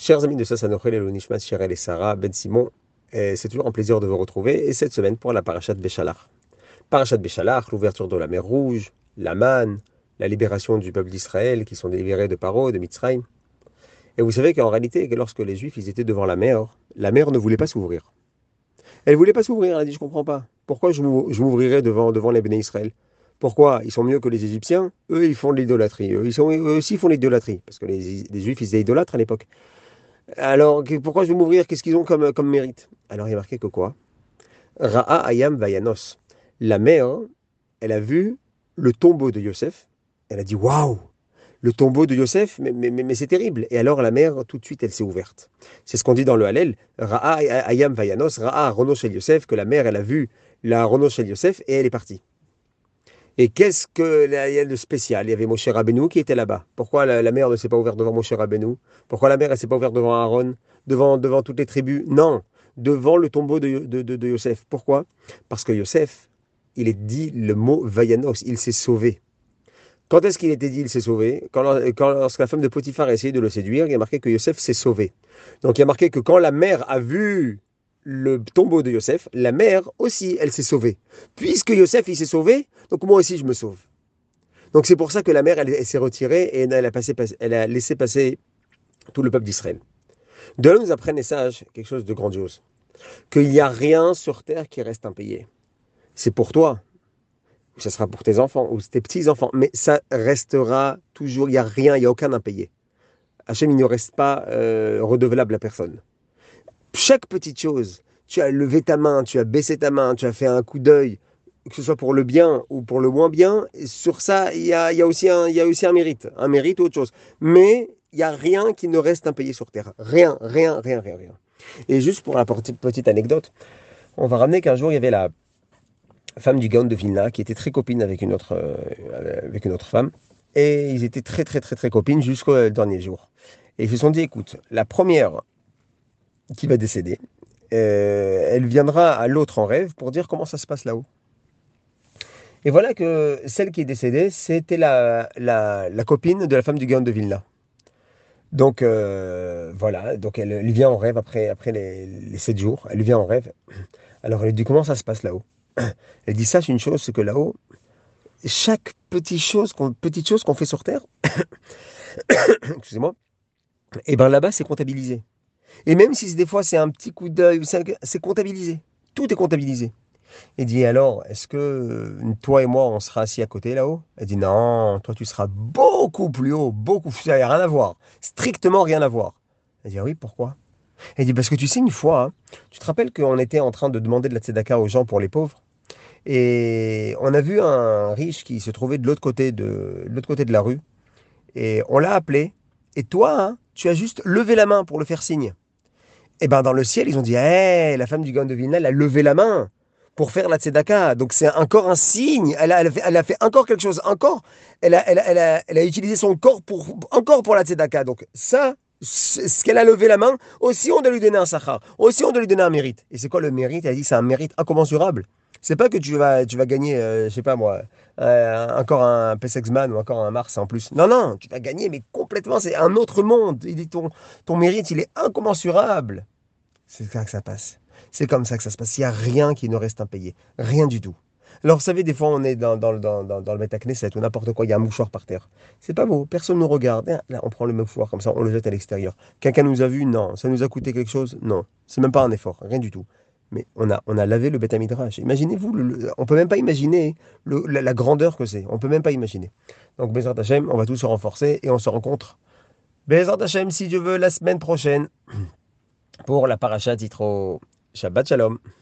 Chers amis de Sassanochel et Nishmat, Shirel et Sarah, Ben Simon, c'est toujours un plaisir de vous retrouver. Et cette semaine pour la Parashat Béchalach. Parashat Béchalach, l'ouverture de la mer Rouge, la manne, la libération du peuple d'Israël qui sont libérés de Paro, de Mitzrayim. Et vous savez qu'en réalité, lorsque les Juifs ils étaient devant la mer ne voulait pas s'ouvrir. Elle ne voulait pas s'ouvrir, elle a dit, je ne comprends pas. Pourquoi je m'ouvrirais devant les béné Israël? Pourquoi? Ils sont mieux que les Égyptiens? Eux, ils font de l'idolâtrie. Eux aussi font de l'idolâtrie. Parce que les Juifs, ils étaient idolâtres à l'époque. Alors, pourquoi je vais m'ouvrir? Qu'est-ce qu'ils ont comme mérite? Alors, il y a marqué que quoi? Ra'a Ayam Vayanos. La mère, elle a vu le tombeau de Yosef. Elle a dit, waouh, le tombeau de Yosef, mais c'est terrible. Et alors, la mère, tout de suite, elle s'est ouverte. C'est ce qu'on dit dans le Hallel. Ra'a Ayam Vayanos, Ra'a Rono Shel Yosef, que la mère, elle a vu la Rono Shel Yosef et elle est partie. Et qu'est-ce que il y a de spécial? Il y avait Moshe Rabbeinu qui était là-bas. Pourquoi la mer ne s'est pas ouverte devant Moshe Rabbeinu? Pourquoi la mer ne s'est pas ouverte devant Aaron? Devant toutes les tribus? Non, devant le tombeau de Yosef. Pourquoi? Parce que Yosef, il est dit le mot Vayanos, il s'est sauvé. Quand est-ce qu'il était dit il s'est sauvé? Lorsque la femme de Potiphar a essayé de le séduire, il y a marqué que Yosef s'est sauvé. Donc il y a marqué que quand la mère a vu le tombeau de Yosef, la mère aussi, elle s'est sauvée. Puisque Yosef, il s'est sauvé, donc moi aussi, je me sauve. Donc c'est pour ça que la mère, elle s'est retirée et elle a laissé passer tout le peuple d'Israël. De là, nous apprennent les sages quelque chose de grandiose. Qu'il n'y a rien sur terre qui reste impayé. C'est pour toi, ou ça sera pour tes enfants, ou tes petits-enfants, mais ça restera toujours, il n'y a rien, il n'y a aucun impayé. Hachem, il ne reste pas redevable à personne. Chaque petite chose, tu as levé ta main, tu as baissé ta main, tu as fait un coup d'œil, que ce soit pour le bien ou pour le moins bien, et sur ça, il y a aussi un mérite ou autre chose. Mais il n'y a rien qui ne reste impayé sur Terre. Rien, rien, rien, rien, rien. Et juste pour la petite anecdote, on va ramener qu'un jour, il y avait la femme du Gaon de Vilna qui était très copine avec une autre femme. Et ils étaient très, très, très, très copines jusqu'au dernier jour. Et ils se sont dit, écoute, la première qui va décéder, elle viendra à l'autre en rêve pour dire comment ça se passe là-haut. Et voilà que celle qui est décédée, c'était la copine de la femme du Gaon de Vilna. Donc voilà, donc elle vient en rêve après les 7 jours, elle vient en rêve. Alors elle lui dit comment ça se passe là-haut. Elle dit sache une chose, c'est que là-haut, chaque petite chose qu'on fait sur Terre, excusez-moi, et ben là-bas c'est comptabilisé. Et même si des fois c'est un petit coup d'œil, c'est comptabilisé. Tout est comptabilisé. Il dit alors, est-ce que toi et moi, on sera assis à côté là-haut? Elle dit non, toi tu seras beaucoup plus haut, beaucoup, ça n'a rien à voir, strictement rien à voir. Elle dit ah oui, pourquoi? Elle dit parce que tu sais, une fois, hein, tu te rappelles qu'on était en train de demander de la tzedaka aux gens pour les pauvres, et on a vu un riche qui se trouvait de l'autre côté de la rue, et on l'a appelé, et toi, hein, tu as juste levé la main pour le faire signe. Et ben dans le ciel, ils ont dit, hé, la femme du Gaon de Vilna, elle a levé la main pour faire la tzedaka. Donc c'est encore un signe. Elle a fait encore quelque chose. Encore, elle a utilisé son corps encore pour la tzedaka. Donc ça, ce qu'elle a levé la main, aussi on doit lui donner un sachar. Aussi on doit lui donner un mérite. Et c'est quoi le mérite? Elle a dit, c'est un mérite incommensurable. C'est pas que tu vas gagner, je sais pas moi, encore un Pesexman ou encore un Mars en plus. Non, non, tu vas gagner, mais complètement, c'est un autre monde. Il dit ton mérite, il est incommensurable. C'est ça que ça passe. C'est comme ça que ça se passe. Il n'y a rien qui ne reste impayé. Rien du tout. Alors, vous savez, des fois, on est dans le Beth Knesset ou n'importe quoi, il y a un mouchoir par terre. C'est pas beau, personne ne nous regarde. Là, on prend le mouchoir comme ça, on le jette à l'extérieur. Quelqu'un nous a vu? Non. Ça nous a coûté quelque chose? Non. C'est même pas un effort, rien du tout. Mais on a lavé le Beth Midrash. Imaginez-vous, on peut même pas imaginer la grandeur que c'est. On peut même pas imaginer. Donc, Bezrat Hashem, on va tous se renforcer et on se rencontre. Bezrat Hashem, si Dieu veut, la semaine prochaine pour la paracha Titro. Shabbat Shalom.